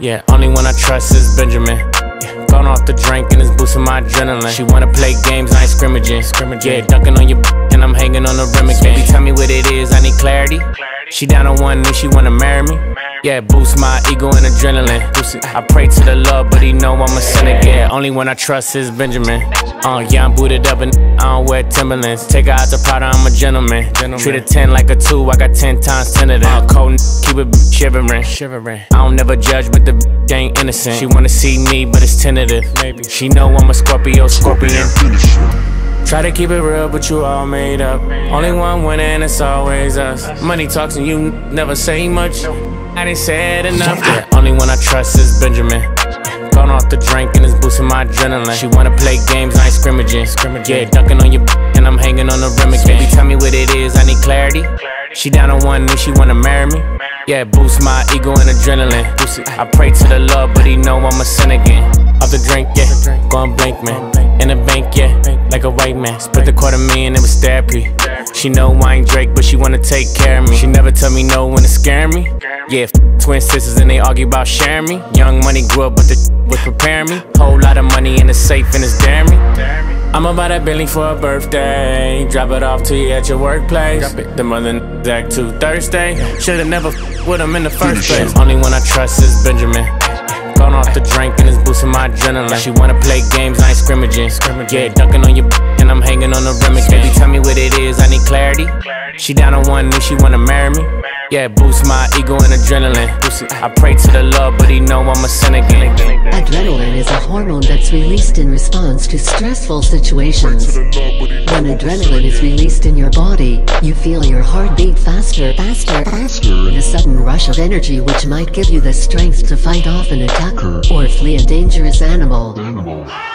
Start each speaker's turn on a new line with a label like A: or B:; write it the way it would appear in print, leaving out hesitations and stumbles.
A: Yeah, only one I trust is Benjamin. Yeah, gone off the drink and it's boosting my adrenaline. She wanna play games, I ain't scrimmaging. Yeah, dunking on your and I'm hanging on the rim again. Baby, tell me what it is, I need clarity. She down on one knee, she wanna marry me. Yeah, boost my ego and adrenaline. I pray to the Lord, but he know I'm a sinner. Yeah, only one I trust is Benjamin. Yeah, I'm booted up and I don't wear Timberlands. Take her out to powder, I'm a gentleman. Treat a 10 like a 2, I got 10 times 10 of them. Cold keep it shivering. I don't never judge, but the ain't innocent. She wanna see me, but it's tentative. She know I'm a Scorpion. Try to keep it real, but you all made up. Only one winner and it's always us. Money talks and you never say much. I didn't say it enough. Yeah, only one I trust is Benjamin. Gone off the drink and it's boosting my adrenaline. She wanna play games, I ain't scrimmaging. Yeah, dunking on your and I'm hanging on the rim again. Baby, tell me what it is, I need clarity. She down on one knee, she wanna marry me. Yeah, boost my ego and adrenaline. I pray to the Lord, but he know I'm a sin again. Off the drink, yeah, going blank, man. In the bank, yeah, like a white man. Split the $250,000, it was therapy. She know I ain't Drake, but she wanna take care of me. She never tell me no when it's scaring me. Yeah, twin sisters and they argue about sharing me. Young money grew up, but the was preparing me. Whole lot of money in the safe and it's daring me. I'ma buy that Bentley for a birthday. Drop it off to you at your workplace. The mother act too Thursday. Should've never with him in the first place. Only one I trust is Benjamin. Gone off the drink and it's boosting my adrenaline. She wanna play games, I ain't scrimmaging. Yeah, dunking on your and I'm hanging on the rim again. Baby, tell me what it is, I need clarity. She down on one knee, she wanna marry me. Yeah, boost my ego and adrenaline. I pray to the Lord, but he know I'm a sin again.
B: Adrenaline is a hormone that's released in response to stressful situations. When adrenaline is released in your body, you feel your heart beat faster, and a sudden rush of energy which might give you the strength to fight off an attacker or flee a dangerous animal.